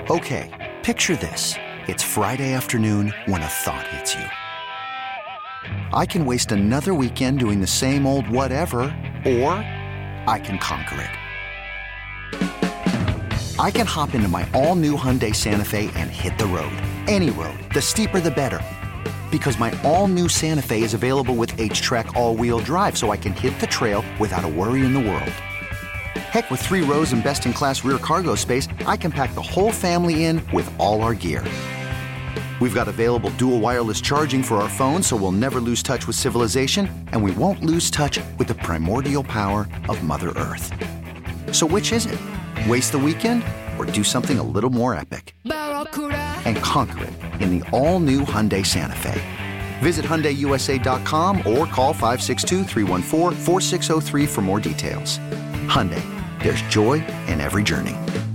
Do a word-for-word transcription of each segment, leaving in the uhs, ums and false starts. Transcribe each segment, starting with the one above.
Okay, picture this. It's Friday afternoon when a thought hits you. I can waste another weekend doing the same old whatever, or I can conquer it. I can hop into my all-new Hyundai Santa Fe and hit the road. Any road. The steeper, the better. Because my all-new Santa Fe is available with H-Track all-wheel drive, so I can hit the trail without a worry in the world. Heck, with three rows and best-in-class rear cargo space, I can pack the whole family in with all our gear. We've got available dual wireless charging for our phones, so we'll never lose touch with civilization, and we won't lose touch with the primordial power of Mother Earth. So which is it? Waste the weekend or do something a little more epic? And conquer it in the all-new Hyundai Santa Fe. Visit Hyundai U S A dot com or call five six two, three one four, four six zero three for more details. Hyundai, there's joy in every journey.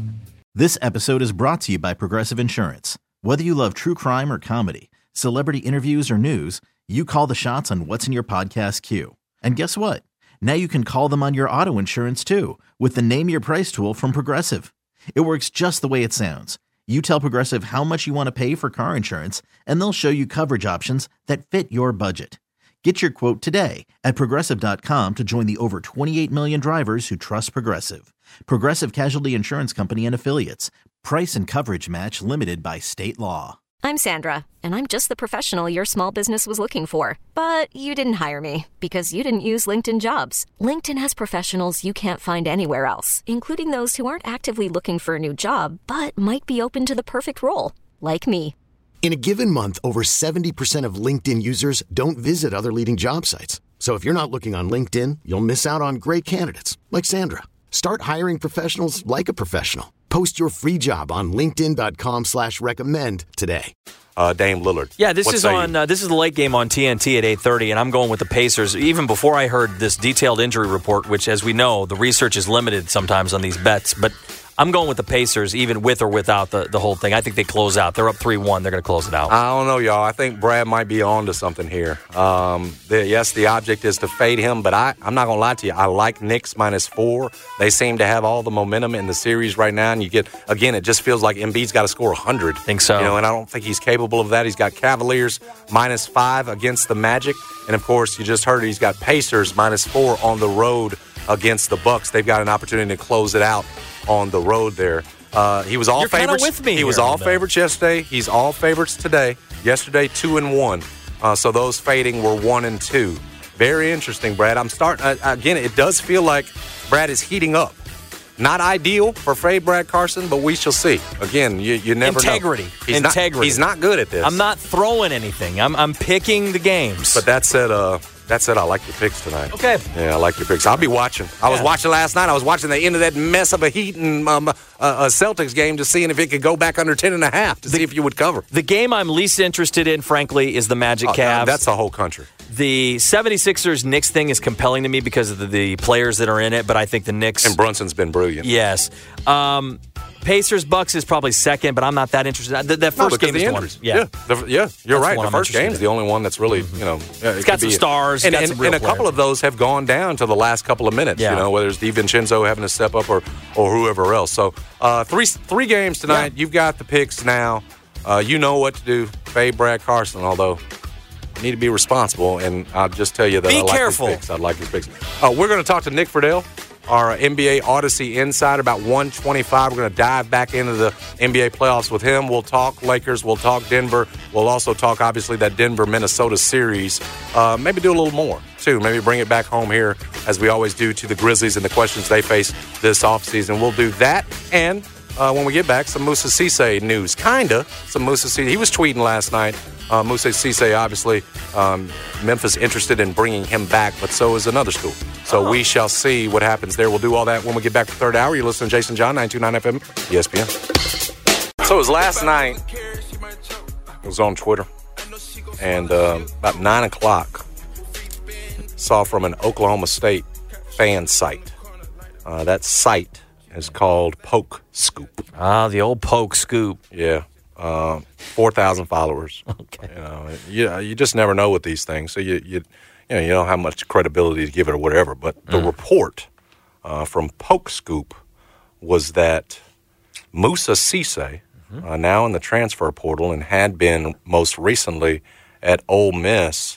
This episode is brought to you by Progressive Insurance. Whether you love true crime or comedy, celebrity interviews or news, you call the shots on what's in your podcast queue. And guess what? Now you can call them on your auto insurance too with the Name Your Price tool from Progressive. It works just the way it sounds. You tell Progressive how much you want to pay for car insurance, and they'll show you coverage options that fit your budget. Get your quote today at Progressive dot com to join the over twenty-eight million drivers who trust Progressive. Progressive Casualty Insurance Company and Affiliates. Price and coverage match limited by state law. I'm Sandra, and I'm just the professional your small business was looking for. But you didn't hire me because you didn't use LinkedIn Jobs. LinkedIn has professionals you can't find anywhere else, including those who aren't actively looking for a new job, but might be open to the perfect role, like me. In a given month, over seventy percent of LinkedIn users don't visit other leading job sites. So if you're not looking on LinkedIn, you'll miss out on great candidates like Sandra. Start hiring professionals like a professional. Post your free job on linkedin dot com slash recommend today. Uh, Dame Lillard. Yeah, this What is say on. you? Uh, this is the late game on T N T at eight thirty, and I'm going with the Pacers. Even before I heard this detailed injury report, which, as we know, the research is limited sometimes on these bets, but I'm going with the Pacers, even with or without the, the whole thing. I think they close out. They're up three one. They're going to close it out. I don't know, y'all. I think Brad might be on to something here. Um, the, yes, the object is to fade him, but I, I'm not going to lie to you. I like Knicks minus four. They seem to have all the momentum in the series right now, and you get, again, it just feels like Embiid's got to score one hundred. Think so. You know, and I don't think he's capable of that. He's got Cavaliers minus five against the Magic, and, of course, you just heard he's got Pacers minus four on the road against the Bucks. They've got an opportunity to close it out on the road there. Uh, he was all You're favorites. with me he here was all on that. favorites yesterday. He's all favorites today. Yesterday, two and one. Uh, so those fading were one and two. Very interesting, Brad. I'm starting uh, again. It does feel like Brad is heating up. Not ideal for fade Brad Carson, but we shall see. Again, you, you never Integrity. know. He's Integrity. Not, he's not good at this. I'm not throwing anything. I'm I'm picking the games. But that said, uh, that said, I like your picks tonight. Okay. Yeah, I like your picks. I'll be watching. I was Yeah. watching last night. I was watching the end of that mess of a Heat and um, uh, a Celtics game, just seeing if it could go back under ten and a half to see if you would cover. The game I'm least interested in, frankly, is the Magic Oh, Cavs. that's the whole country. The 76ers Knicks thing is compelling to me because of the, the players that are in it, but I think the Knicks. And Brunson's been brilliant. Yes. Um, Pacers Bucks is probably second, but I'm not that interested. The, that No, first because game is the the one. injuries. Yeah. Yeah, the- yeah, you're That's right. the one The I'm first interested game's in. the only one that's really, you know. Uh, it got could some be- stars, And, got and, some real and a couple players. of those have gone down to the last couple of minutes, Yeah. you know, whether it's DiVincenzo having to step up or, or whoever else. So uh, three three games tonight. Yeah. You've got the picks now. Uh, you know what to do. Fade Brad Carson, although you need to be responsible. And I'll just tell you that Be I like careful. his picks. I like his picks. Uh, we're going to talk to Nick Friedel, our N B A Odyssey insider, about one twenty-five. We're going to dive back into the N B A playoffs with him. We'll talk Lakers. We'll talk Denver. We'll also talk, obviously, that Denver-Minnesota series. Uh, maybe do a little more, too. Maybe bring it back home here, as we always do, to the Grizzlies and the questions they face this offseason. We'll do that. And uh, when we get back, some Moussa Cisse news. Kinda. Some Moussa Cisse. He was tweeting last night. Uh, Moussa Cisse, obviously, um, Memphis interested in bringing him back, but so is another school. So we shall see what happens there. We'll do all that when we get back to the third hour. You're listening to Jason John, nine two nine F M, E S P N. So it was last night. It was on Twitter. And uh, about nine o'clock, saw from an Oklahoma State fan site. Uh, that site is called Poke Scoop. Ah, the old Poke Scoop. Yeah. Uh, four thousand followers. Okay. You know, you, you just never know with these things. So you, you, you know, you don't have much credibility to give it or whatever. But the Mm. report uh, from Poke Scoop was that Moussa Cisse uh, now in the transfer portal and had been most recently at Ole Miss,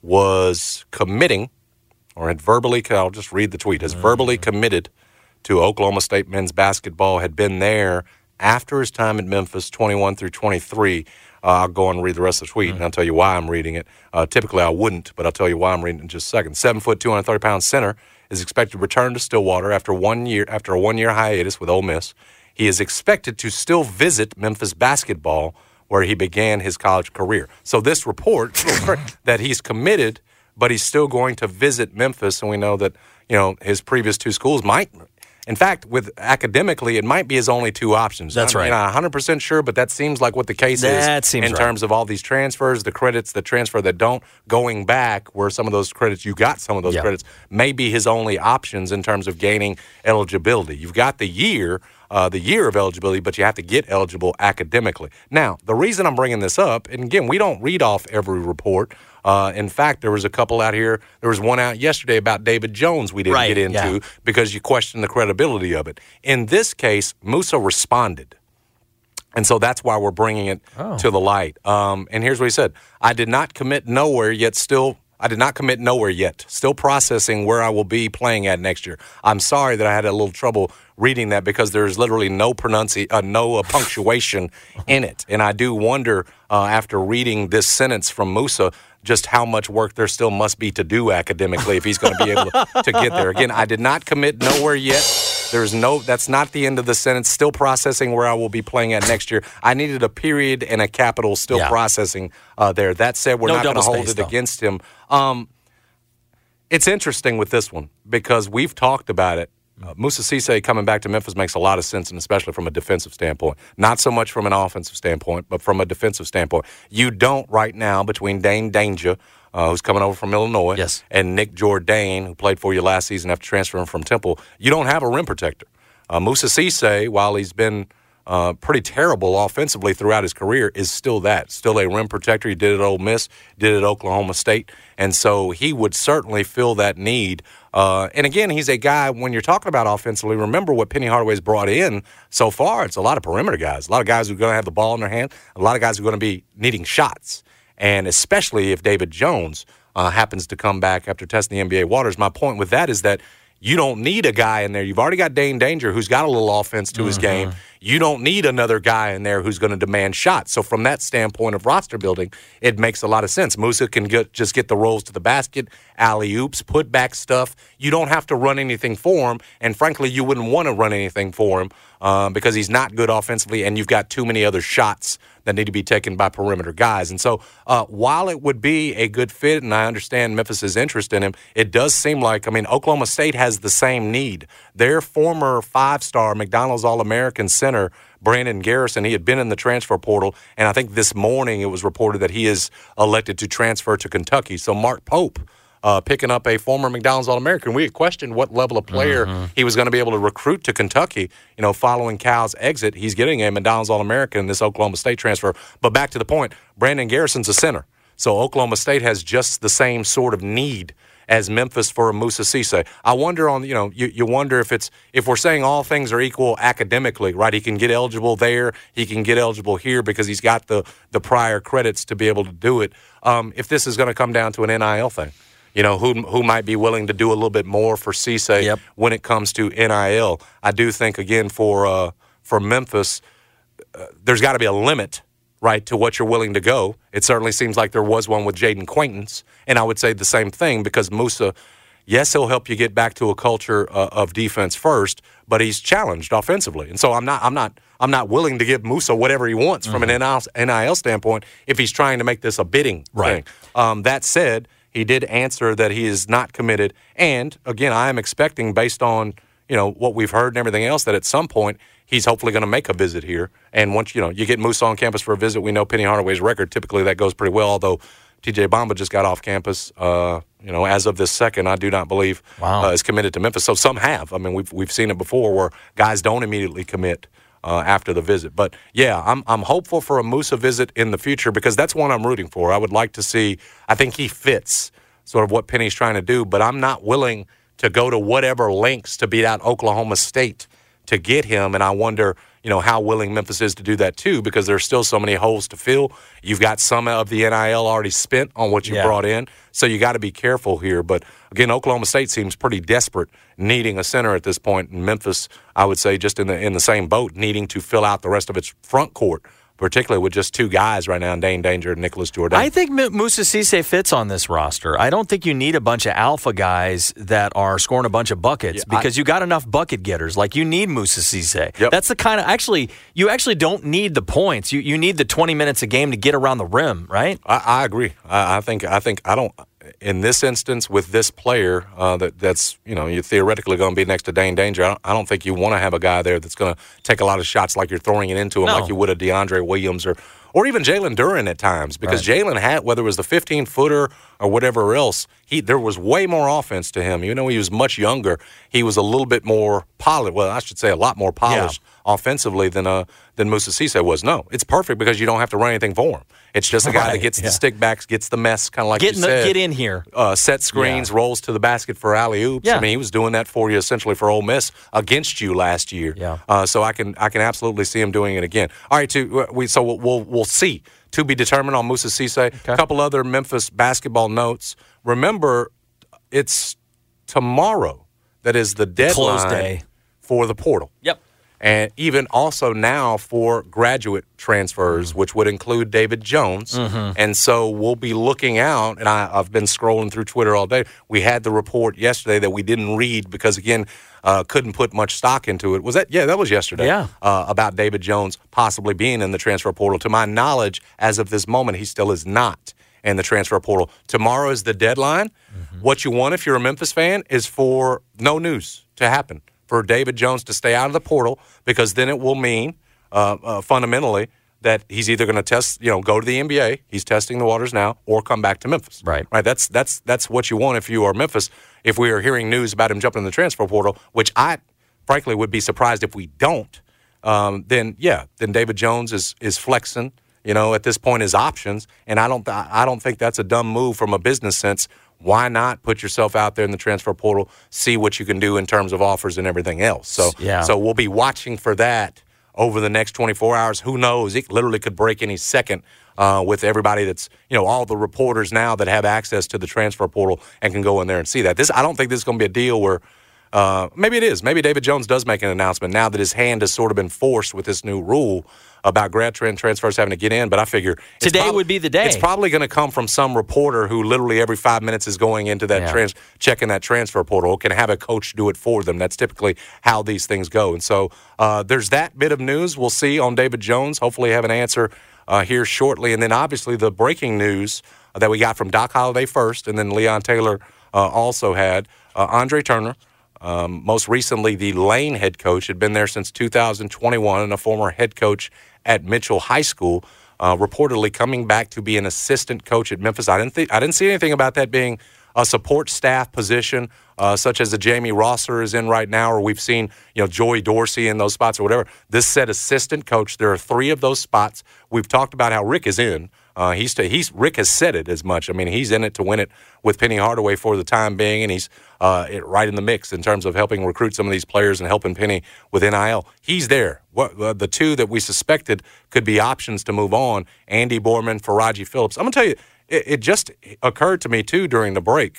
was committing, or had verbally, I'll just read the tweet, has mm-hmm. verbally committed to Oklahoma State men's basketball, had been there after his time at Memphis, twenty-one through twenty-three. Uh, I'll go on and read the rest of the tweet, mm-hmm. and I'll tell you why I'm reading it. Uh, typically, I wouldn't, but I'll tell you why I'm reading it in just a second. Seven foot, two hundred thirty pound center is expected to return to Stillwater after one year after a one year hiatus with Ole Miss. He is expected to still visit Memphis basketball, where he began his college career. So this report that he's committed, but he's still going to visit Memphis, and we know that you know his previous two schools might. In fact, with academically, it might be his only two options. That's I'm right. not one hundred percent sure, but that seems like what the case that is seems in right. terms of all these transfers, the credits, the transfer that don't, going back where some of those credits, you got some of those yeah. credits, may be his only options in terms of gaining eligibility. You've got the year, uh, the year of eligibility, but you have to get eligible academically. Now, the reason I'm bringing this up, and again, we don't read off every report. Uh, in fact, there was a couple out here. There was one out yesterday about David Jones we didn't right, get into yeah. because you question the credibility of it. In this case, Musa responded. And so that's why we're bringing it oh. to the light. Um, and here's what he said. I did not commit nowhere yet still. I did not commit nowhere yet. Still processing where I will be playing at next year. I'm sorry that I had a little trouble reading that because there's literally no pronunci- uh, no uh, punctuation in it. And I do wonder, uh, after reading this sentence from Musa, just how much work there still must be to do academically if he's going to be able to, to get there. Again, I did not commit nowhere yet. There's no, that's not the end of the sentence. Still processing where I will be playing at next year. I needed a period and a capital still yeah. processing uh, there. That said, we're no not going to hold space, it though. against him. Um, it's interesting with this one because we've talked about it. Uh, Musa Cisse coming back to Memphis makes a lot of sense, and especially from a defensive standpoint. Not so much from an offensive standpoint, but from a defensive standpoint. You don't right now between Dane Danger, uh, who's coming over from Illinois, yes. and Nick Jourdain, who played for you last season after transferring from Temple, you don't have a rim protector. Uh, Musa Cisse, while he's been uh, pretty terrible offensively throughout his career, is still that. Still a rim protector. He did it at Ole Miss, did it at Oklahoma State, and so he would certainly fill that need. Uh, and again, he's a guy, when you're talking about offensively, remember what Penny Hardaway's brought in so far. It's a lot of perimeter guys, a lot of guys who are going to have the ball in their hand, a lot of guys who are going to be needing shots. And especially if David Jones uh, happens to come back after testing the N B A waters. My point with that is that you don't need a guy in there. You've already got Dane Danger, who's got a little offense to mm-hmm. his game. You don't need another guy in there who's going to demand shots. So from that standpoint of roster building, it makes a lot of sense. Musa can get, just get the rolls to the basket, alley-oops, put back stuff. You don't have to run anything for him, and frankly, you wouldn't want to run anything for him uh, because he's not good offensively, and you've got too many other shots that need to be taken by perimeter guys. And so uh, while it would be a good fit, and I understand Memphis' interest in him, it does seem like, I mean, Oklahoma State has the same need. Their former five-star McDonald's All-American center, Brandon Garrison, he had been in the transfer portal, and I think this morning it was reported that he is elected to transfer to Kentucky. So Mark Pope, Uh, picking up a former McDonald's All-American. We had questioned what level of player mm-hmm. he was going to be able to recruit to Kentucky, you know, following Cal's exit. He's getting a McDonald's All-American in this Oklahoma State transfer. But back to the point, Brandon Garrison's a center. So Oklahoma State has just the same sort of need as Memphis for a Musa Cisse. I wonder on, you know, you, you wonder if it's, if we're saying all things are equal academically, right? He can get eligible there, he can get eligible here because he's got the, the prior credits to be able to do it. Um, if this is going to come down to an N I L thing. You know, who who might be willing to do a little bit more for Cisse yep. when it comes to N I L. I do think, again, for uh, for Memphis, uh, there's got to be a limit, right, to what you're willing to go. It certainly seems like there was one with Jaden Quaintance, and I would say the same thing because Musa, yes, he'll help you get back to a culture uh, of defense first, but he's challenged offensively, and so I'm not I'm not I'm not willing to give Musa whatever he wants mm-hmm. from an N I L standpoint if he's trying to make this a bidding right. thing. Um, that said, he did answer that he is not committed. And, again, I am expecting, based on, you know, what we've heard and everything else, that at some point he's hopefully going to make a visit here. And once, you know, you get Musa on campus for a visit, we know Penny Hardaway's record. Typically that goes pretty well, although T J Bamba just got off campus. Uh, you know, as of this second, I do not believe wow. uh, is committed to Memphis. So some have. I mean, we've we've seen it before where guys don't immediately commit Uh, after the visit. But, yeah, I'm I'm hopeful for a Musa visit in the future because that's one I'm rooting for. I would like to see – I think he fits sort of what Penny's trying to do, but I'm not willing to go to whatever lengths to beat out Oklahoma State to get him, and I wonder, you know, how willing Memphis is to do that too, because there's still so many holes to fill. You've got some of the N I L already spent on what you yeah. brought in, so you got to be careful here. But again, Oklahoma State seems pretty desperate, needing a center at this point. And Memphis, I would say, just in the in the same boat, needing to fill out the rest of its front court, particularly with just two guys right now, Dane Danger and Nicholas Jordan. I think M- Moussa Cisse fits on this roster. I don't think you need a bunch of alpha guys that are scoring a bunch of buckets yeah, because I, you got enough bucket getters. Like, you need Moussa Cisse. Yep. That's the kind of – actually, you actually don't need the points. You you need the twenty minutes a game to get around the rim, right? I, I agree. I, I think I think I don't – in this instance, with this player uh, that that's, you know, you're theoretically going to be next to Dane Danger, I don't, I don't think you want to have a guy there that's going to take a lot of shots like you're throwing it into him, no. like you would a DeAndre Williams or or even Jalen Duren at times, because right. Jalen had, whether it was the fifteen-footer or whatever else, he there was way more offense to him. Even though he was much younger, he was a little bit more polished. Well, I should say a lot more polished yeah. offensively than uh, than Moussa Cisse was. No, it's perfect because you don't have to run anything for him. It's just a guy right, that gets yeah. the stick backs, gets the mess, kind of like get you in said. The, get in here. Uh, set screens, yeah. rolls to the basket for alley-oops. Yeah. I mean, he was doing that for you essentially for Ole Miss against you last year. Yeah. Uh, so I can I can absolutely see him doing it again. All right, to, we so we'll, we'll we'll see. To be determined on Moussa Cisse. Okay. A couple other Memphis basketball notes. Remember, it's tomorrow that is the deadline Close day. For the portal. Yep. And even also now for graduate transfers, Mm-hmm. which would include David Jones. Mm-hmm. And so we'll be looking out, and I, I've been scrolling through Twitter all day. We had the report yesterday that we didn't read because, again, uh, couldn't put much stock into it. Was that? Yeah, that was yesterday. Yeah. Uh, about David Jones possibly being in the transfer portal. To my knowledge, as of this moment, he still is not in the transfer portal. Tomorrow is the deadline. Mm-hmm. What you want if you're a Memphis fan is for no news to happen, for David Jones to stay out of the portal, because then it will mean uh, uh, fundamentally that he's either going to test, you know, go to the N B A, he's testing the waters now, or come back to Memphis. Right. Right. That's that's that's what you want if you are Memphis. If we are hearing news about him jumping in the transfer portal, which I frankly would be surprised if we don't, um, then yeah, then David Jones is is flexing, you know, at this point his options, and I don't I don't think that's a dumb move from a business sense. Why not put yourself out there in the transfer portal, see what you can do in terms of offers and everything else? So, yeah. so we'll be watching for that over the next twenty-four hours. Who knows? It literally could break any second uh, with everybody that's, you know, all the reporters now that have access to the transfer portal and can go in there and see that. This, I don't think this is going to be a deal where uh, maybe it is. Maybe David Jones does make an announcement now that his hand has sort of been forced with this new rule about grad trend transfers having to get in, but I figure today prob- would be the day. It's probably going to come from some reporter who literally every five minutes is going into that yeah. trans, checking that transfer portal, can have a coach do it for them. That's typically how these things go. And so uh, there's that bit of news we'll see on David Jones. Hopefully have an answer uh, here shortly. And then obviously the breaking news that we got from Doc Holliday first, and then Leon Taylor uh, also had uh, Andre Turner. Um, most recently, the Lane head coach, had been there since two thousand twenty-one, and a former head coach at Mitchell High School, uh, reportedly coming back to be an assistant coach at Memphis. I didn't think I didn't see anything about that being a support staff position, uh, such as the Jamie Rosser is in right now, or we've seen, you know, Joey Dorsey in those spots or whatever. This said assistant coach. There are three of those spots. We've talked about how Rick is in. Uh, he's to, he's Rick has said it as much. I mean, he's in it to win it with Penny Hardaway for the time being, and he's uh, it, right in the mix in terms of helping recruit some of these players and helping Penny with N I L. He's there. What uh, the two that we suspected could be options to move on: Andy Borman, Faraji Phillips. I'm gonna tell you, it, it just occurred to me too during the break.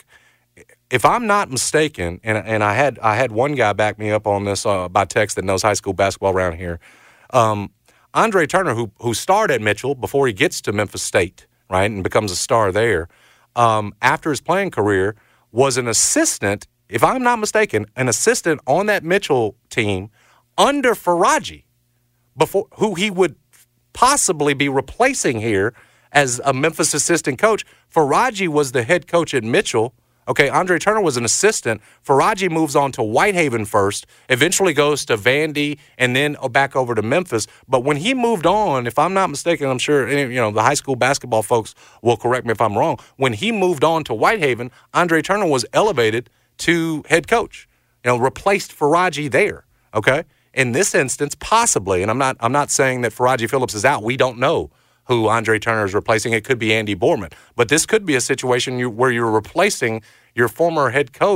If I'm not mistaken, and and I had I had one guy back me up on this uh, by text that knows high school basketball around here. Um, Andre Turner, who who starred at Mitchell before he gets to Memphis State, right, and becomes a star there, um, after his playing career, was an assistant, if I'm not mistaken, an assistant on that Mitchell team under Faraji, before who he would possibly be replacing here as a Memphis assistant coach. Faraji was the head coach at Mitchell. Okay, Andre Turner was an assistant. Faraji moves on to Whitehaven first, eventually goes to Vandy, and then back over to Memphis. But when he moved on, if I'm not mistaken, I'm sure you know the high school basketball folks will correct me if I'm wrong. When he moved on to Whitehaven, Andre Turner was elevated to head coach, you know, replaced Faraji there. Okay, in this instance, possibly, and I'm not I'm not saying that Faraji Phillips is out. We don't know who Andre Turner is replacing. It could be Andy Borman. But this could be a situation you, where you're replacing your former head coach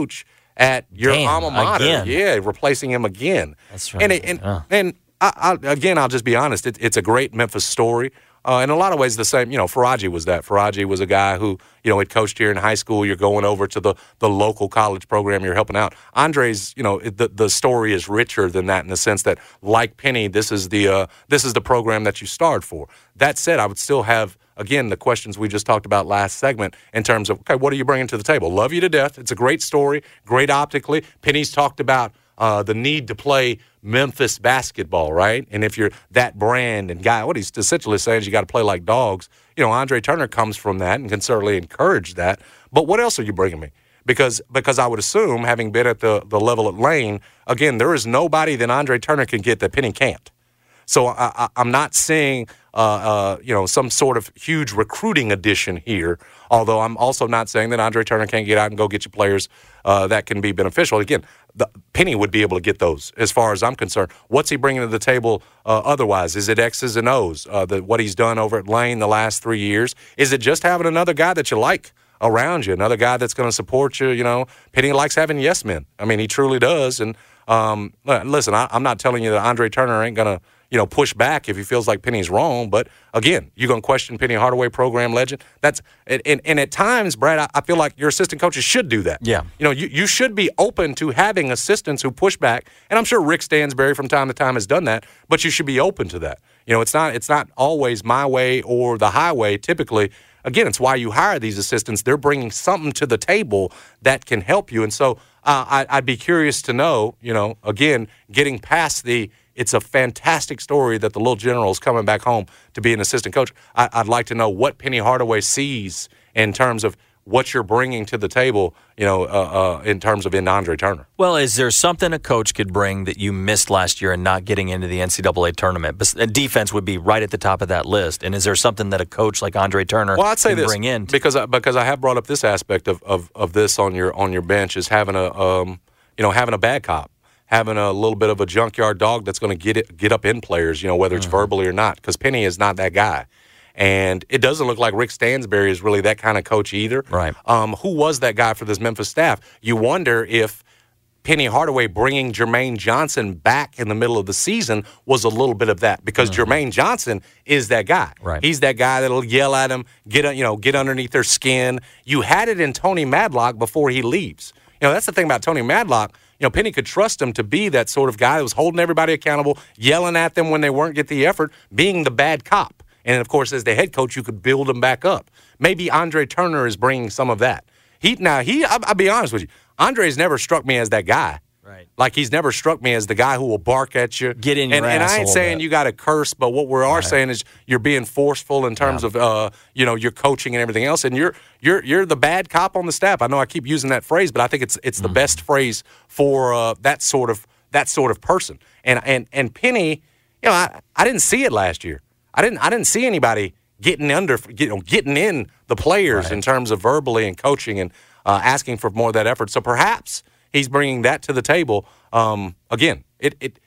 at your Damn, alma mater. again. Yeah, replacing him again. That's right. And, it, and, Yeah. and I, I, again, I'll just be honest. It, it's a great Memphis story. Uh, in a lot of ways, the same. You know, Faraji was that. Faraji was a guy who, you know, had coached here in high school. You're going over to the, the local college program. You're helping out. Andre's, you know, the the story is richer than that in the sense that, like Penny, this is the uh, this is the program that you starred for. That said, I would still have, again, the questions we just talked about last segment in terms of, okay, what are you bringing to the table? Love you to death. It's a great story, great optically. Penny's talked about uh, the need to play Memphis basketball, right? And if you're that brand and guy, what he's essentially saying is you got to play like dogs. You know, Andre Turner comes from that and can certainly encourage that. But what else are you bringing me? Because because I would assume, having been at the, the level at Lane, again, there is nobody that Andre Turner can get that Penny can't. So I, I, I'm not seeing, uh, uh, you know, some sort of huge recruiting addition here, although I'm also not saying that Andre Turner can't get out and go get you players uh, that can be beneficial. Again, the, Penny would be able to get those as far as I'm concerned. What's he bringing to the table uh, otherwise? Is it X's and O's, uh, the, what he's done over at Lane the last three years? Is it just having another guy that you like around you, another guy that's going to support you? You know, Penny likes having yes men. I mean, he truly does. And um, listen, I, I'm not telling you that Andre Turner ain't going to, you know, push back if he feels like Penny's wrong. But again, you're going to question Penny Hardaway, program legend. That's and, and, and at times, Brad, I, I feel like your assistant coaches should do that. Yeah. You know, you, you should be open to having assistants who push back. And I'm sure Rick Stansberry from time to time has done that, but you should be open to that. You know, it's not it's not always my way or the highway. Typically, again, it's why you hire these assistants. They're bringing something to the table that can help you. And so uh, I, I'd be curious to know, you know, again, getting past the it's a fantastic story that the little general is coming back home to be an assistant coach. I, I'd like to know what Penny Hardaway sees in terms of what you're bringing to the table, you know, uh, uh, in terms of in Andre Turner. Well, is there something a coach could bring that you missed last year and not getting into the N C double A tournament? But defense would be right at the top of that list. And is there something that a coach like Andre Turner well, I'd say can this, bring in? Because I, because I have brought up this aspect of, of, of this on your on your bench is having a um, you know having a bad cop. Having a little bit of a junkyard dog that's going to get it, get up in players, you know, whether it's mm-hmm. verbally or not, because Penny is not that guy. And it doesn't look like Rick Stansberry is really that kind of coach either. Right. Um, who was that guy for this Memphis staff? You wonder if Penny Hardaway bringing Jermaine Johnson back in the middle of the season was a little bit of that, because mm-hmm. Jermaine Johnson is that guy. Right. He's that guy that'll yell at him, get you know, get underneath their skin. You had it in Tony Madlock before he leaves. You know, that's the thing about Tony Madlock. You know, Penny could trust him to be that sort of guy that was holding everybody accountable, yelling at them when they weren't getting the effort, being the bad cop. And, of course, as the head coach, you could build him back up. Maybe Andre Turner is bringing some of that. He Now, he, I'll, I'll be honest with you, Andre's never struck me as that guy. Right. Like, he's never struck me as the guy who will bark at you. Get in your and, ass and I a ain't little saying bit. you got to curse, but what we are right. saying is you're being forceful in terms yeah. of, uh, you know, your coaching and everything else. And you're you're you're the bad cop on the staff. I know I keep using that phrase, but I think it's it's mm-hmm. the best phrase for uh, that sort of that sort of person. And and and Penny, you know, I, I didn't see it last year. I didn't I didn't see anybody getting under, you know, getting in the players right. in terms of verbally and coaching and uh, asking for more of that effort. So perhaps he's bringing that to the table. Um, again, it, it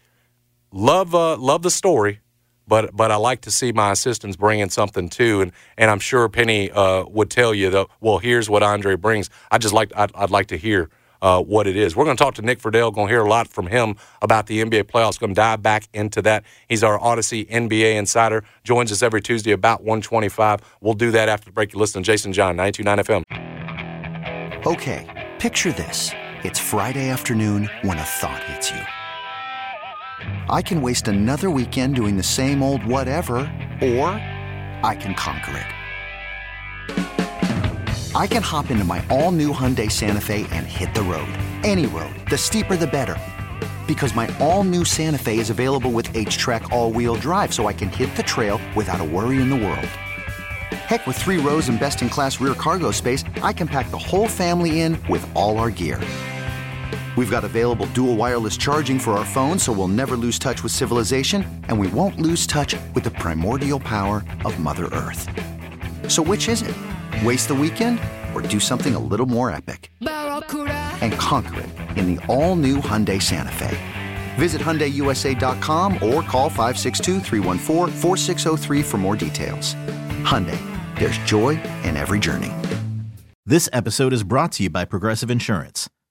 love uh, love the story, but but I like to see my assistants bringing something too. And and I'm sure Penny uh, would tell you that. Well, here's what Andre brings. I just like I'd, I'd like to hear uh, what it is. We're going to talk to Nick Friedel. Going to hear a lot from him about the N B A playoffs. Going to dive back into that. He's our Odyssey N B A insider. Joins us every Tuesday about one twenty-five. We'll do that after the break. You listen to Jason John, ninety-two point nine F M. Okay, picture this. It's Friday afternoon when a thought hits you. I can waste another weekend doing the same old whatever, or I can conquer it. I can hop into my all-new Hyundai Santa Fe and hit the road. Any road. The steeper, the better. Because my all-new Santa Fe is available with H-Track all-wheel drive, so I can hit the trail without a worry in the world. Heck, with three rows and best-in-class rear cargo space, I can pack the whole family in with all our gear. We've got available dual wireless charging for our phones, so we'll never lose touch with civilization, and we won't lose touch with the primordial power of Mother Earth. So which is it? Waste the weekend or do something a little more epic? And conquer it in the all-new Hyundai Santa Fe. Visit Hyundai U S A dot com or call five six two, three one four, four six zero three for more details. Hyundai, there's joy in every journey. This episode is brought to you by Progressive Insurance.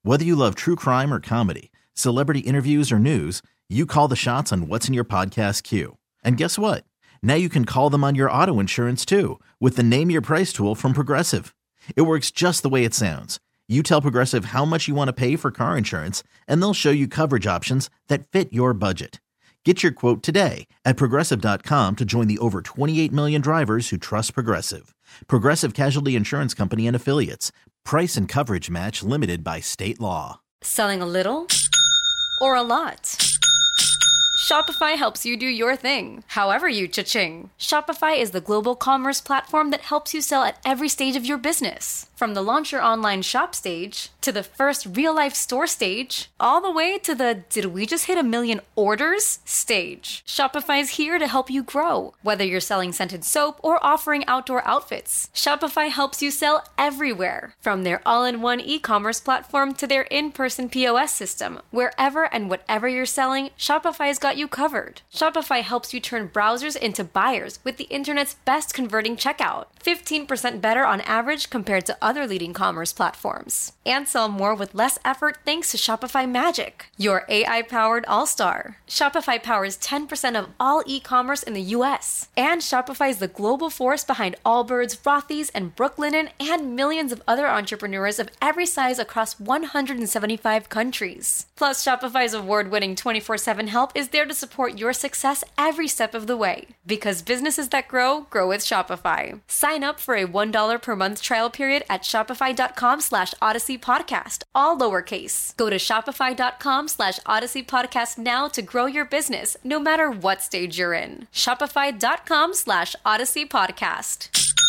Whether you love true crime or comedy, celebrity interviews or news, you call the shots on what's in your podcast queue. And guess what? Now you can call them on your auto insurance too with the Name Your Price tool from Progressive. It works just the way it sounds. You tell Progressive how much you want to pay for car insurance, and they'll show you coverage options that fit your budget. Get your quote today at Progressive dot com to join the over twenty-eight million drivers who trust Progressive. Progressive Casualty Insurance Company and Affiliates. Price and coverage match limited by state law. Selling a little or a lot? Shopify helps you do your thing, however you cha-ching. Shopify is the global commerce platform that helps you sell at every stage of your business. From the launch your online shop stage, to the first real-life store stage, all the way to the did we just hit a million orders stage. Shopify's here to help you grow. Whether you're selling scented soap or offering outdoor outfits, Shopify helps you sell everywhere. From their all-in-one e-commerce platform to their in-person P O S system, wherever and whatever you're selling, Shopify's got you covered. Shopify helps you turn browsers into buyers with the internet's best converting checkout. fifteen percent better on average compared to other leading commerce platforms. And sell more with less effort thanks to Shopify Magic, your A I-powered all-star. Shopify powers ten percent of all e-commerce in the U S. And Shopify is the global force behind Allbirds, Rothy's, and Brooklinen, and millions of other entrepreneurs of every size across one hundred seventy-five countries. Plus, Shopify's award-winning twenty-four seven help is there to support your success every step of the way. Because businesses that grow, grow with Shopify. Sign up for a one dollar per month trial period at shopify.com slash Odyssey Podcast, all lowercase. Go to shopify.com slash Odyssey Podcast now to grow your business, no matter what stage you're in. Shopify.com slash Odyssey Podcast.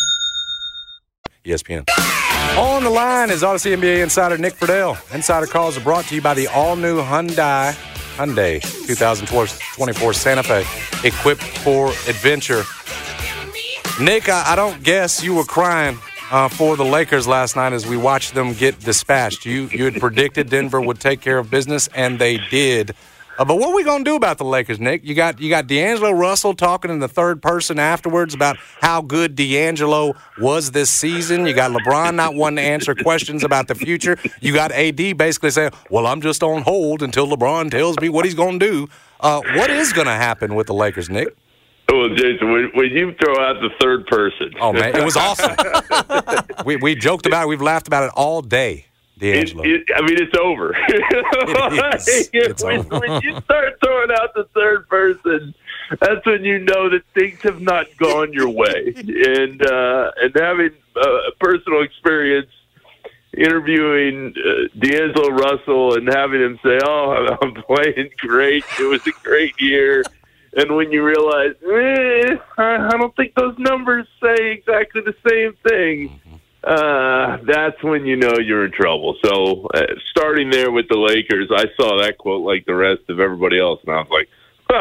E S P N. On the line is Odyssey N B A insider Nick Friedel. Insider calls are brought to you by the all-new Hyundai Hyundai twenty twenty-four Santa Fe, equipped for adventure. Nick, I, I don't guess you were crying uh, for the Lakers last night as we watched them get dispatched. You you had predicted Denver would take care of business, and they did. Uh, but what are we going to do about the Lakers, Nick? You got you got D'Angelo Russell talking in the third person afterwards about how good D'Angelo was this season. You got LeBron not wanting to answer questions about the future. You got A D basically saying, well, I'm just on hold until LeBron tells me what he's going to do. Uh, what is going to happen with the Lakers, Nick? Well, Jason, when, when you throw out the third person. Oh, man, it was awesome. we, we joked about it. We've laughed about it all day. D'Angelo. It, it, I mean, it's over. It is. It's when, over. when you start throwing out the third person, that's when you know that things have not gone your way. And uh, and having uh, personal experience interviewing uh, D'Angelo Russell and having him say, "Oh, I'm playing great. It was a great year." And when you realize, eh, I don't think those numbers say exactly the same thing. Uh, that's when you know you're in trouble. So uh, starting there with the Lakers, I saw that quote like the rest of everybody else, and I was like,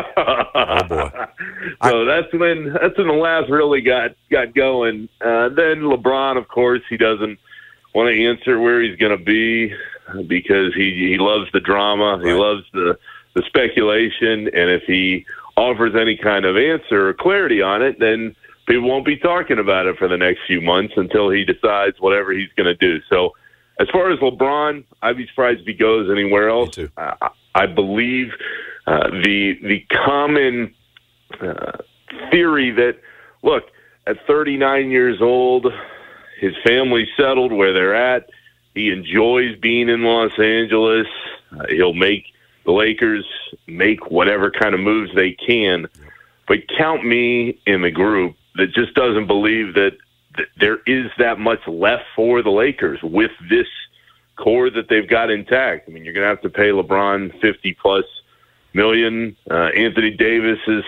oh boy. So I, that's when that's when the laughs really got got going. Uh, then LeBron, of course, he doesn't want to answer where he's going to be because he he loves the drama, right. He loves the the speculation, and if he offers any kind of answer or clarity on it, then people won't be talking about it for the next few months until he decides whatever he's going to do. So as far as LeBron, I'd be surprised if he goes anywhere else. Uh, I believe uh, the the common uh, theory that, look, at thirty-nine years old, his family's settled where they're at. He enjoys being in Los Angeles. Uh, he'll make the Lakers make whatever kind of moves they can. But count me in the group that just doesn't believe that th- there is that much left for the Lakers with this core that they've got intact. I mean, you're going to have to pay LeBron fifty plus million. Uh, Anthony Davis is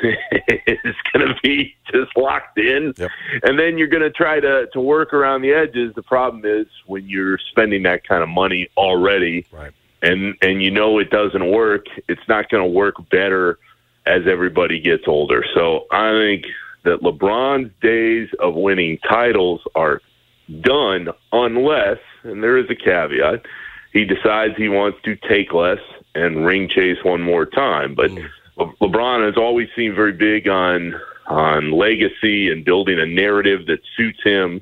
is going to be just locked in, yep. And then you're going to try to to work around the edges. The problem is when you're spending that kind of money already, right. and and you know it doesn't work. It's not going to work better as everybody gets older. So I think that LeBron's days of winning titles are done unless, and there is a caveat, he decides he wants to take less and ring chase one more time. But mm. Le- LeBron has always seemed very big on on legacy and building a narrative that suits him.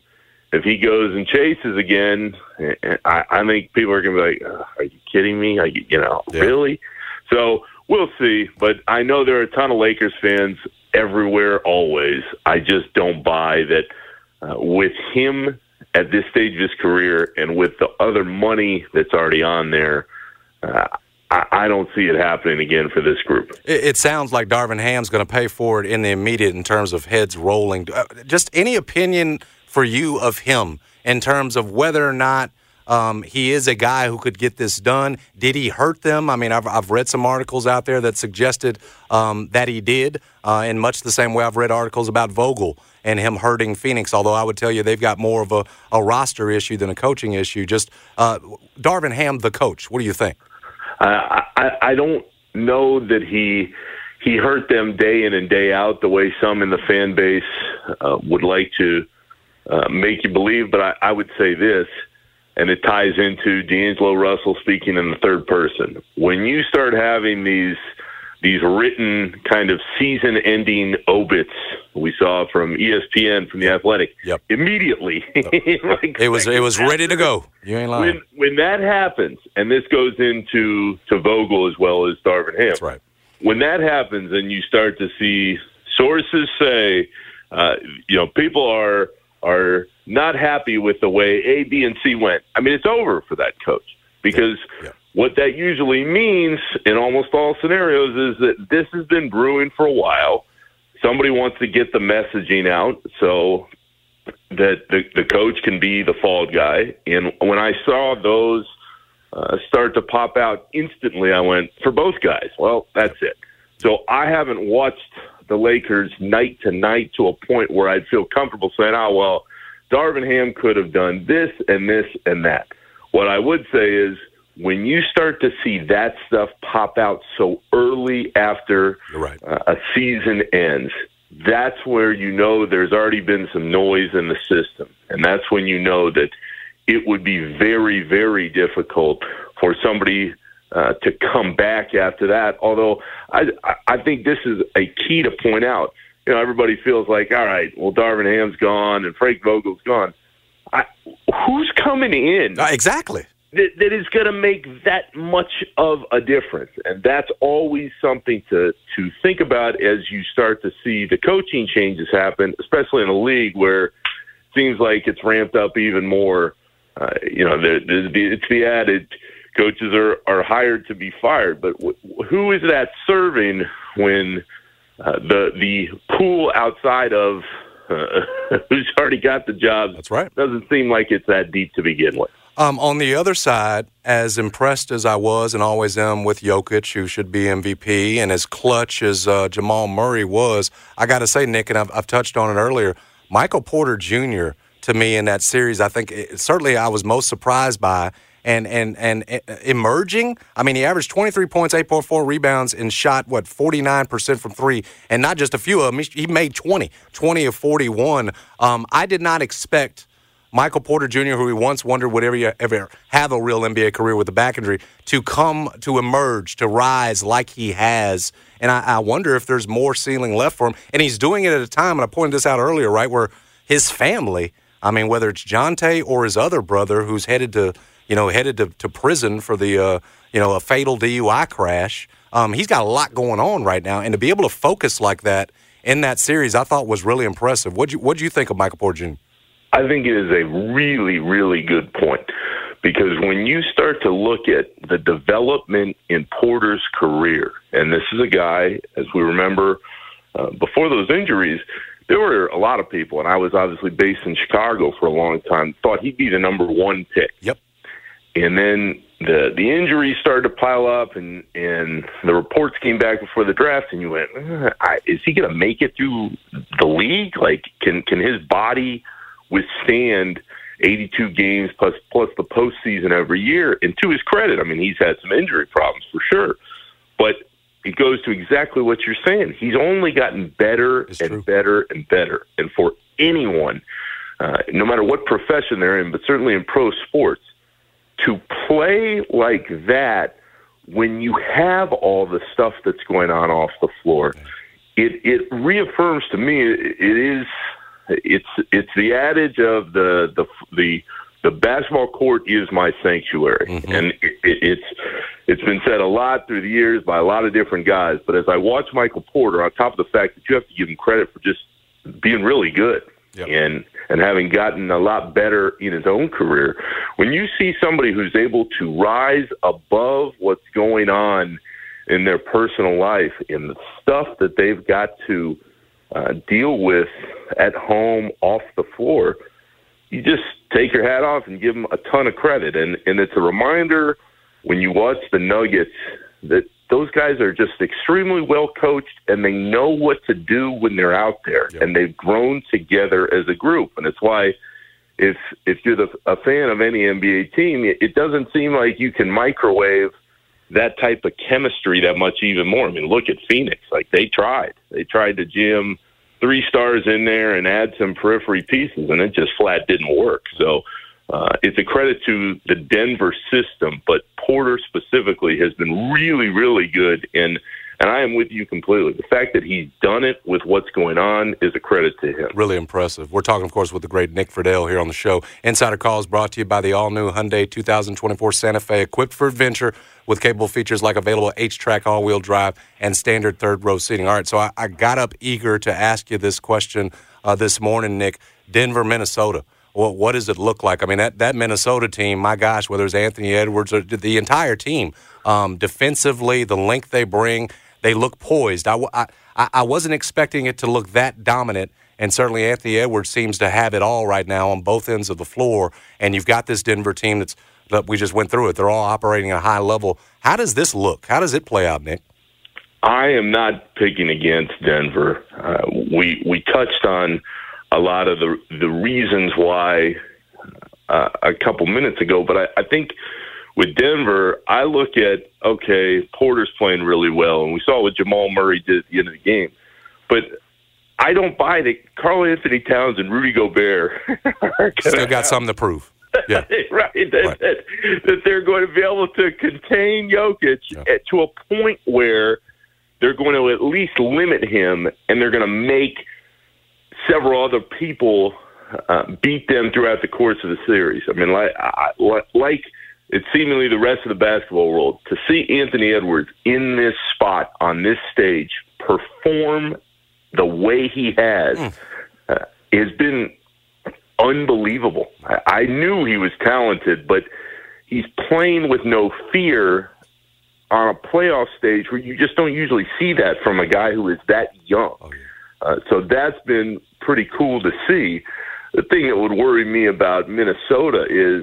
if he goes and chases again, I, I think people are going to be like, oh, are you kidding me? Are you, you know, yeah. really? So we'll see. But I know there are a ton of Lakers fans everywhere, always. I just don't buy that uh, with him at this stage of his career and with the other money that's already on there, uh, I, I don't see it happening again for this group. It, it sounds like Darvin Ham's going to pay for it in the immediate in terms of heads rolling. Uh, just any opinion for you of him in terms of whether or not um, he is a guy who could get this done? Did he hurt them? I mean, I've, I've read some articles out there that suggested um, that he did, uh, in much the same way I've read articles about Vogel and him hurting Phoenix, although I would tell you they've got more of a, a roster issue than a coaching issue. Just uh, Darvin Ham, the coach, what do you think? Uh, I, I don't know that he he hurt them day in and day out the way some in the fan base uh, would like to uh, make you believe. But I, I would say this, and it ties into D'Angelo Russell speaking in the third person. When you start having these these written kind of season-ending obits we saw from E S P N, from The Athletic, yep. immediately. like, it was it was ready to go. You ain't lying. When, when that happens, and this goes into to Vogel as well as Darvin Ham. That's right. When that happens and you start to see sources say, uh, you know, people are are not happy with the way A, B, and C went, I mean, it's over for that coach. Because yeah. Yeah. what that usually means in almost all scenarios is that this has been brewing for a while. Somebody wants to get the messaging out so that the, the coach can be the fall guy. And when I saw those uh, start to pop out instantly, I went, for both guys, well, that's it. So I haven't watched the Lakers night to night to a point where I'd feel comfortable saying, oh, well, Darvin Ham could have done this and this and that. What I would say is when you start to see that stuff pop out so early after right. uh, a season ends, that's where you know there's already been some noise in the system. And that's when you know that it would be very, very difficult for somebody uh, to come back after that. Although I, I think this is a key to point out. You know, everybody feels like, all right, well, Darvin Ham's gone and Frank Vogel's gone. I, who's coming in? Uh, exactly. That, that is going to make that much of a difference. And that's always something to, to think about as you start to see the coaching changes happen, especially in a league where it seems like it's ramped up even more. Uh, you know, the, the, it's the added coaches are, are hired to be fired. But w- who is that serving when uh, the the pool outside of uh, who's already got the job That's right. doesn't seem like it's that deep to begin with? Um, on the other side, as impressed as I was and always am with Jokic, who should be M V P, and as clutch as uh, Jamal Murray was, I got to say, Nick, and I've, I've touched on it earlier, Michael Porter Junior, to me in that series, I think it, certainly I was most surprised by and, and, and and emerging. I mean, he averaged twenty-three points, eight point four rebounds, and shot, what, forty-nine percent from three, and not just a few of them. He made twenty, twenty of forty-one. Um, I did not expect Michael Porter Junior, who we once wondered would ever, ever have a real N B A career with a back injury, to come, to emerge, to rise like he has. And I, I wonder if there's more ceiling left for him. And he's doing it at a time, and I pointed this out earlier, right, where his family, I mean, whether it's Jonte or his other brother who's headed to, you know, headed to, to prison for the, uh, you know, a fatal D U I crash, um, he's got a lot going on right now. And to be able to focus like that in that series, I thought was really impressive. What'd you, what'd you think of Michael Porter Junior? I think it is a really, really good point because when you start to look at the development in Porter's career, and this is a guy, as we remember, uh, before those injuries, there were a lot of people, and I was obviously based in Chicago for a long time, thought he'd be the number one pick. Yep. And then the the injuries started to pile up, and, and the reports came back before the draft, and you went, uh, I, is he going to make it through the league? Like, can can his body withstand eighty-two games plus plus the postseason every year? And to his credit, I mean, he's had some injury problems for sure. But it goes to exactly what you're saying. He's only gotten better it's and true. better and better. And for anyone, uh, no matter what profession they're in, but certainly in pro sports, to play like that when you have all the stuff that's going on off the floor, it, it reaffirms to me it, it is it's it's the adage of the the the the basketball court is my sanctuary, mm-hmm. and it, it, it's it's been said a lot through the years by a lot of different guys. But as I watch Michael Porter, on top of the fact that you have to give him credit for just being really good yep. and and having gotten a lot better in his own career, when you see somebody who's able to rise above what's going on in their personal life and the stuff that they've got to uh, deal with at home off the floor, you just take your hat off and give them a ton of credit. And, and it's a reminder when you watch the Nuggets that those guys are just extremely well coached and they know what to do when they're out there. Yep. And they've grown together as a group. And it's why if if you're the, a fan of any N B A team, it, it doesn't seem like you can microwave that type of chemistry that much even more. I mean, look at Phoenix. Like, they tried. They tried to jam three stars in there and add some periphery pieces, and it just flat didn't work. So uh, it's a credit to the Denver system, but Porter specifically has been really, really good. And, and I am with you completely. The fact that he's done it with what's going on is a credit to him. Really impressive. We're talking, of course, with the great Nick Friedel here on the show. Insider Call is brought to you by the all-new Hyundai two thousand twenty-four Santa Fe, equipped for adventure with capable features like available H-Track all-wheel drive and standard third-row seating. All right, so I, I got up eager to ask you this question uh, this morning, Nick. Denver, Minnesota. Well, what does it look like? I mean, that, that Minnesota team, my gosh, whether it's Anthony Edwards or the entire team, um, defensively, the length they bring, they look poised. I, I, I wasn't expecting it to look that dominant, and certainly Anthony Edwards seems to have it all right now on both ends of the floor, and you've got this Denver team that's that we just went through it. They're all operating at a high level. How does this look? How does it play out, Nick? I am not picking against Denver. Uh, we we touched on a lot of the the reasons why uh, a couple minutes ago, but I, I think with Denver, I look at, okay, Porter's playing really well, and we saw what Jamal Murray did at the end of the game. But I don't buy that Karl Anthony Towns and Rudy Gobert are still got something to prove. Yeah. right, that, right. That, that they're going to be able to contain Jokic yeah. at, to a point where they're going to at least limit him, and they're going to make several other people uh, beat them throughout the course of the series. I mean, like, I, like it's seemingly the rest of the basketball world, to see Anthony Edwards in this spot on this stage perform the way he has mm. uh, has been unbelievable. I, I knew he was talented, but he's playing with no fear on a playoff stage where you just don't usually see that from a guy who is that young. Oh, yeah. uh, so that's been pretty cool to see. The thing that would worry me about Minnesota is,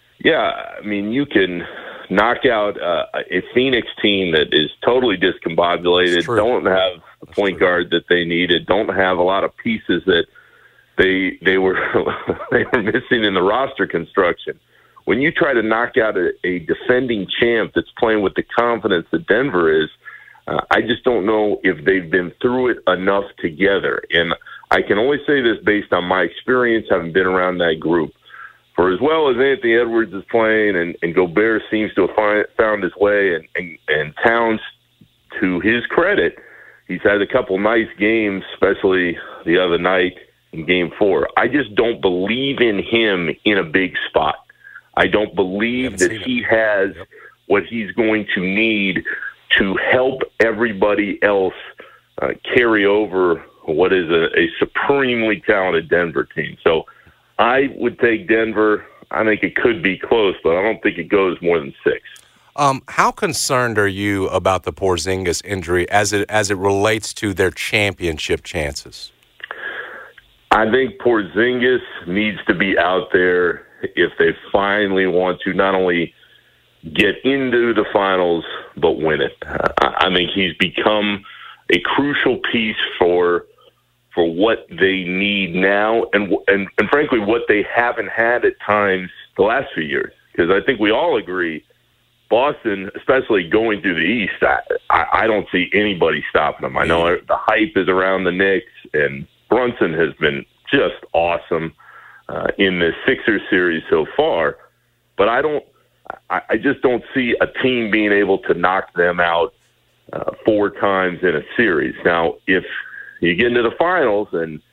yeah, I mean, you can knock out uh, a Phoenix team that is totally discombobulated, don't have the point guard that they needed, don't have a lot of pieces that they they were they were missing in the roster construction. When you try to knock out a, a defending champ that's playing with the confidence that Denver is, uh, I just don't know if they've been through it enough together. And I can only say this based on my experience having been around that group. For as well as Anthony Edwards is playing, and, and Gobert seems to have find, found his way, and, and, and Towns, to his credit, he's had a couple nice games, especially the other night in Game Four. I just don't believe in him in a big spot. I don't believe that he has yep. what he's going to need to help everybody else uh, carry over what is a, a supremely talented Denver team. So I would take Denver. I think it could be close, but I don't think it goes more than six. Um, how concerned are you about the Porzingis injury as it as it relates to their championship chances? I think Porzingis needs to be out there if they finally want to not only get into the finals but win it. Uh, I think he's become a crucial piece for for what they need now, and and and frankly, what they haven't had at times the last few years. Because I think we all agree, Boston, especially going through the East, I, I don't see anybody stopping them. I know the hype is around the Knicks, and Brunson has been just awesome uh, in the Sixers series so far. But I don't, I, I just don't see a team being able to knock them out uh, four times in a series. Now, if you get into the finals, and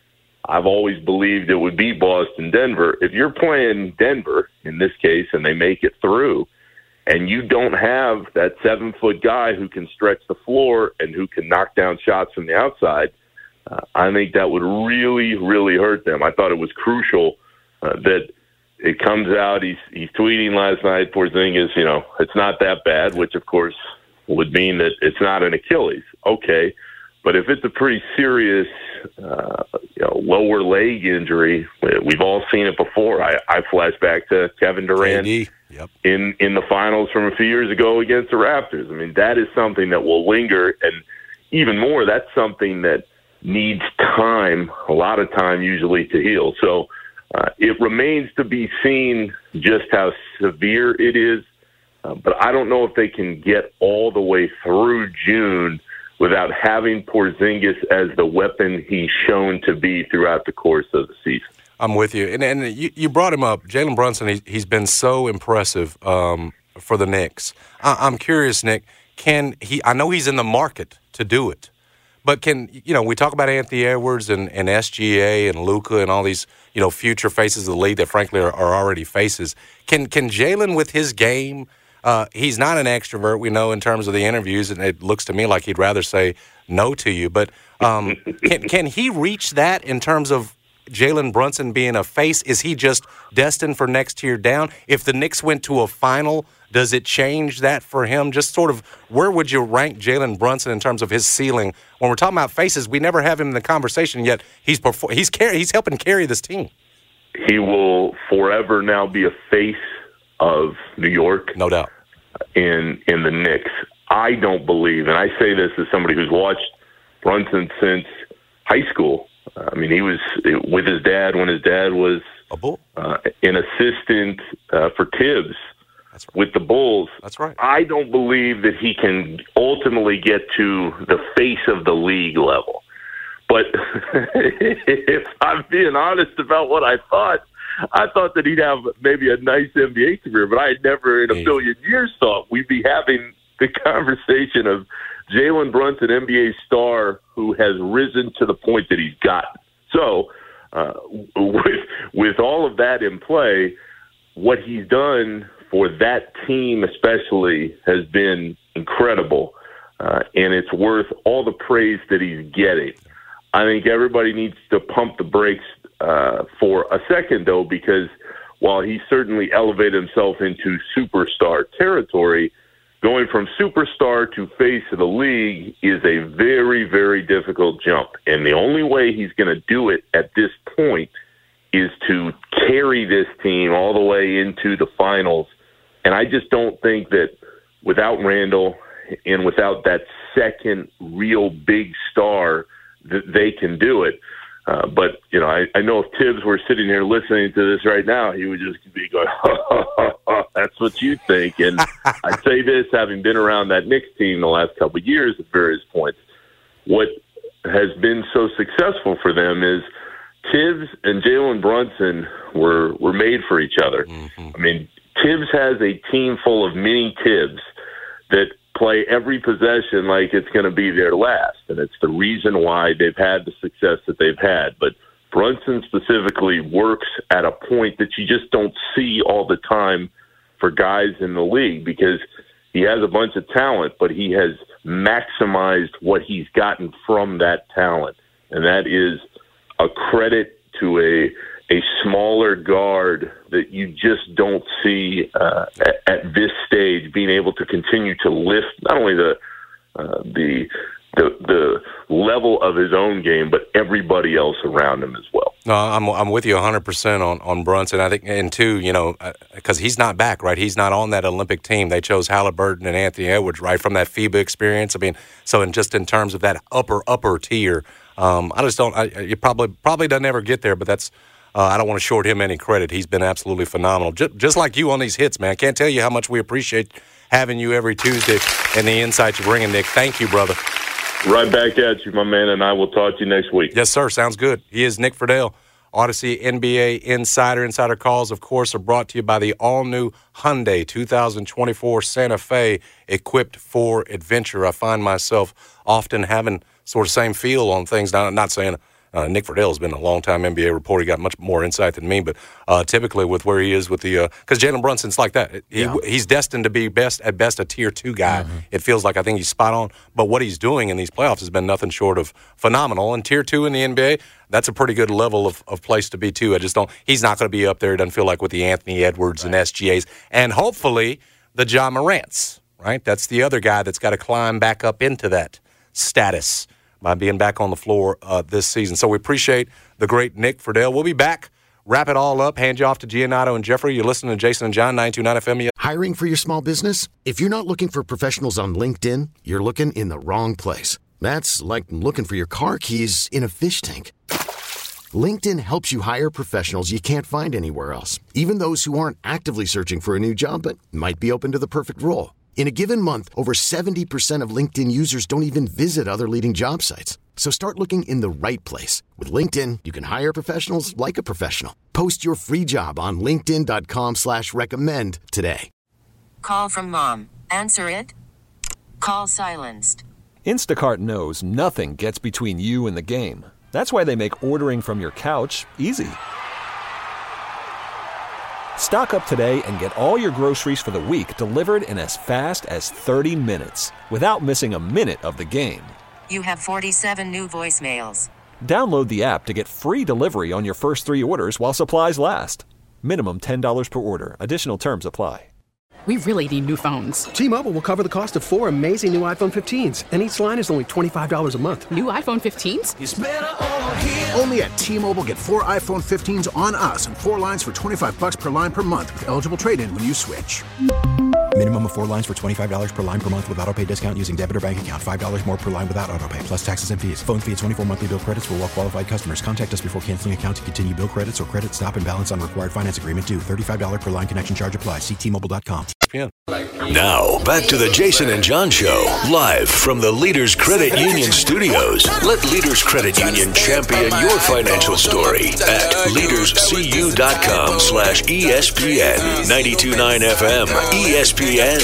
I've always believed it would be Boston, Denver. If you're playing Denver, in this case, and they make it through, and you don't have that seven-foot guy who can stretch the floor and who can knock down shots from the outside, uh, I think that would really, really hurt them. I thought it was crucial uh, that it comes out, he's, he's tweeting last night, Porzingis, you know, it's not that bad, which, of course, would mean that it's not an Achilles. Okay. But if it's a pretty serious, uh, you know, lower leg injury, we've all seen it before. I, I flash back to Kevin Durant yep. in, in the finals from a few years ago against the Raptors. I mean, that is something that will linger, and even more, that's something that needs time, a lot of time usually, to heal. So uh, it remains to be seen just how severe it is, uh, but I don't know if they can get all the way through June without having Porzingis as the weapon he's shown to be throughout the course of the season. I'm with you. And, and you, you brought him up. Jalen Brunson, he, he's been so impressive um, for the Knicks. I, I'm curious, Nick, can he – I know he's in the market to do it, but can – you know, we talk about Anthony Edwards and, and S G A and Luka and all these, you know, future faces of the league that, frankly, are, are already faces. Can, can Jalen, with his game – Uh, he's not an extrovert, we know, in terms of the interviews, and it looks to me like he'd rather say no to you. But um, can, can he reach that in terms of Jalen Brunson being a face? Is he just destined for next tier down? If the Knicks went to a final, does it change that for him? Just sort of where would you rank Jalen Brunson in terms of his ceiling? When we're talking about faces, we never have him in the conversation, yet he's perfor- he's, car- he's helping carry this team. He will forever now be a face of New York. No doubt. In in the Knicks. I don't believe, and I say this as somebody who's watched Brunson since high school. I mean, he was with his dad when his dad was a bull, uh, an assistant uh, for Tibbs That's right. with the Bulls. That's right. I don't believe that he can ultimately get to the face of the league level. But if I'm being honest about what I thought, I thought that he'd have maybe a nice N B A career, but I had never in a billion years thought we'd be having the conversation of Jalen Brunson, N B A star, who has risen to the point that he's gotten. So uh, with, with all of that in play, what he's done for that team especially has been incredible, uh, and it's worth all the praise that he's getting. I think everybody needs to pump the brakes uh, for a second, though, because while he certainly elevated himself into superstar territory, going from superstar to face of the league is a very, very difficult jump. And the only way he's going to do it at this point is to carry this team all the way into the finals. And I just don't think that without Randall and without that second real big star that they can do it. Uh, but, you know, I, I know if Tibbs were sitting here listening to this right now, he would just be going, that's what you think. And I say this, having been around that Knicks team the last couple of years at various points, what has been so successful for them is Tibbs and Jalen Brunson were, were made for each other. Mm-hmm. I mean, Tibbs has a team full of mini Tibbs that play every possession like it's going to be their last. And it's the reason why they've had the success that they've had. But Brunson specifically works at a point that you just don't see all the time for guys in the league, because he has a bunch of talent, but he has maximized what he's gotten from that talent. And that is a credit to a a smaller guard that you just don't see uh, at, at this stage being able to continue to lift not only the uh, the the the level of his own game, but everybody else around him as well. No, I'm I'm with you one hundred percent on, on Brunson. I think, and two, you know, because he's not back, right? He's not on that Olympic team. They chose Halliburton and Anthony Edwards, right, from that FIBA experience. I mean, so in just in terms of that upper upper tier, um, I just don't. I, you probably probably doesn't ever get there, but that's. Uh, I don't want to short him any credit. He's been absolutely phenomenal. Just, just like you on these hits, man. Can't tell you how much we appreciate having you every Tuesday and the insights you're bringing, Nick. Thank you, brother. Right back at you, my man, and I will talk to you next week. Yes, sir. Sounds good. He is Nick Friedell, Odyssey N B A Insider. Insider calls, of course, are brought to you by the all-new Hyundai two thousand twenty-four Santa Fe, equipped for adventure. I find myself often having sort of same feel on things. Not, not saying Uh, Nick Friedel has been a long-time N B A reporter. He got much more insight than me, but uh, typically with where he is with the because uh, Jalen Brunson's like that. He, yeah. He's destined to be best at best a tier two guy. Mm-hmm. It feels like I think he's spot on. But what he's doing in these playoffs has been nothing short of phenomenal. And tier two in the N B A, that's a pretty good level of, of place to be too. I just don't. He's not going to be up there. It doesn't feel like with the Anthony Edwards right. and S G As, and hopefully the Ja Morants. Right, that's the other guy that's got to climb back up into that status by being back on the floor uh, this season. So we appreciate the great Nick Friedel. We'll be back, wrap it all up, hand you off to Giannato and Jeffrey. You're listening to Jason and John, nine two nine F M. Hiring for your small business? If you're not looking for professionals on LinkedIn, you're looking in the wrong place. That's like looking for your car keys in a fish tank. LinkedIn helps you hire professionals you can't find anywhere else, even those who aren't actively searching for a new job but might be open to the perfect role. In a given month, over seventy percent of LinkedIn users don't even visit other leading job sites. So start looking in the right place. With LinkedIn, you can hire professionals like a professional. Post your free job on linkedin dot com slash recommend today. Call from mom. Answer it. Call silenced. Instacart knows nothing gets between you and the game. That's why they make ordering from your couch easy. Stock up today and get all your groceries for the week delivered in as fast as thirty minutes without missing a minute of the game. You have forty-seven new voicemails. Download the app to get free delivery on your first three orders while supplies last. Minimum ten dollars per order. Additional terms apply. We really need new phones. T-Mobile will cover the cost of four amazing new iPhone fifteens, and each line is only twenty-five dollars a month. New iPhone fifteens? It's better over here. Only at T-Mobile, get four iPhone fifteens on us and four lines for twenty-five bucks per line per month with eligible trade-in when you switch. Minimum of four lines for twenty-five dollars per line per month with autopay discount using debit or bank account. five dollars more per line without autopay, plus taxes and fees. Phone fee at twenty-four monthly bill credits for well-qualified customers. Contact us before canceling account to continue bill credits or credit stop and balance on required finance agreement due. thirty-five dollars per line connection charge applies. See T Mobile dot com. Now, back to the Jason and John Show, live from the Leaders Credit Union studios. Let Leaders Credit Union champion your financial story at leaders c u dot com slash E S P N. ninety-two point nine F M, E S P N.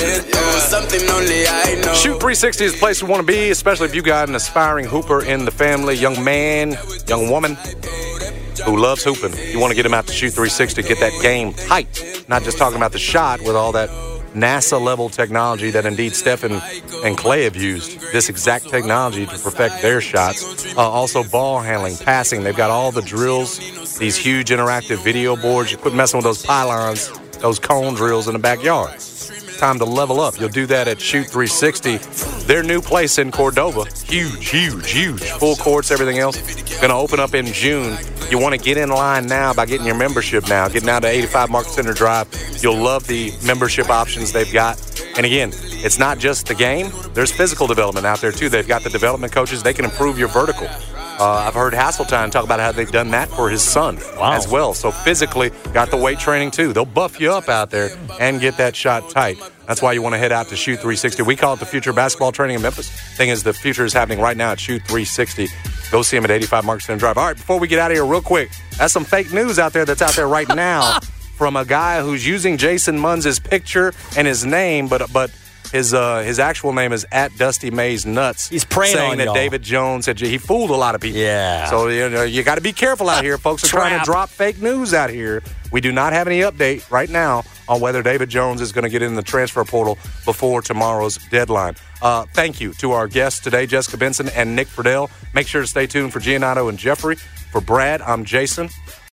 Shoot three sixty is the place we want to be, especially if you got an aspiring hooper in the family, young man, young woman who loves hooping. You want to get him out to Shoot three sixty, get that game tight. Not just talking about the shot with all that NASA-level technology that indeed Stephen and Clay have used. This exact technology to perfect their shots. Uh, also ball handling, passing. They've got all the drills, these huge interactive video boards. You quit messing with those pylons, those cone drills in the backyard. Time to level up. You'll do that at Shoot three sixty. Their new place in Cordova. Huge, huge, huge. Full courts, everything else. Going to open up in June. You want to get in line now by getting your membership now. Getting out to eighty-five Market Center Drive. You'll love the membership options they've got. And again, it's not just the game. There's physical development out there, too. They've got the development coaches. They can improve your vertical. Uh, I've heard Hasseltine talk about how they've done that for his son wow. as well. So physically, got the weight training, too. They'll buff you up out there and get that shot tight. That's why you want to head out to Shoot three sixty. We call it the future of basketball training in Memphis. Thing is, the future is happening right now at Shoot three sixty. Go see him at eighty-five Market Center Drive. All right, before we get out of here real quick, that's some fake news out there that's out there right now from a guy who's using Jason Munz's picture and his name, but but his uh, his actual name is at Dusty Mays Nuts. He's preying saying on that y'all. David Jones had he fooled a lot of people. Yeah. So you know you got to be careful out here. Folks are trying to drop fake news out here. We do not have any update right now on whether David Jones is going to get in the transfer portal before tomorrow's deadline. Uh, thank you to our guests today, Jessica Benson and Nick Friedel. Make sure to stay tuned for Giannato and Jeffrey. For Brad, I'm Jason.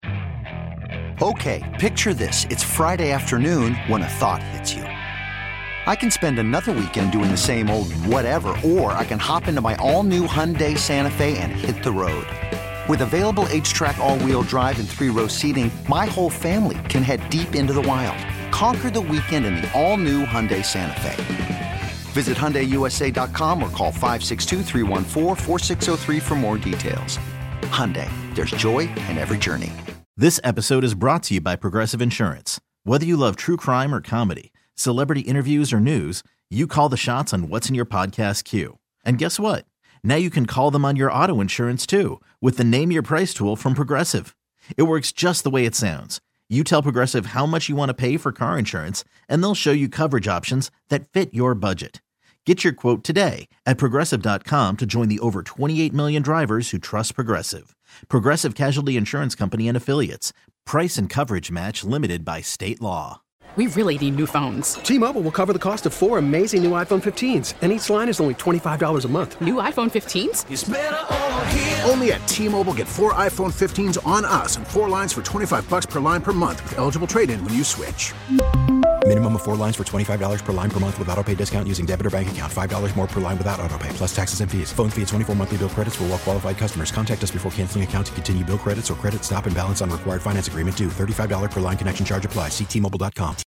Okay, picture this. It's Friday afternoon when a thought hits you. I can spend another weekend doing the same old whatever, or I can hop into my all-new Hyundai Santa Fe and hit the road. With available H-Track all-wheel drive and three-row seating, my whole family can head deep into the wild. Conquer the weekend in the all-new Hyundai Santa Fe. Visit Hyundai U S A dot com or call five six two, three one four, four six zero three for more details. Hyundai, there's joy in every journey. This episode is brought to you by Progressive Insurance. Whether you love true crime or comedy, celebrity interviews or news, you call the shots on what's in your podcast queue. And guess what? Now you can call them on your auto insurance too with the Name Your Price tool from Progressive. It works just the way it sounds. You tell Progressive how much you want to pay for car insurance, and they'll show you coverage options that fit your budget. Get your quote today at Progressive dot com to join the over twenty-eight million drivers who trust Progressive. Progressive Casualty Insurance Company and Affiliates. Price and coverage match limited by state law. We really need new phones. T-Mobile will cover the cost of four amazing new iPhone fifteens, and each line is only twenty-five dollars a month. New iPhone fifteens? It's better over here. Only at T-Mobile, get four iPhone fifteens on us and four lines for twenty-five bucks per line per month with eligible trade-in when you switch. Minimum of four lines for twenty-five dollars per line per month with autopay discount using debit or bank account. five dollars more per line without autopay, plus taxes and fees. Phone fee at twenty-four monthly bill credits for well-qualified customers. Contact us before canceling account to continue bill credits or credit stop and balance on required finance agreement due. thirty-five dollars per line connection charge applies. See T Mobile dot com.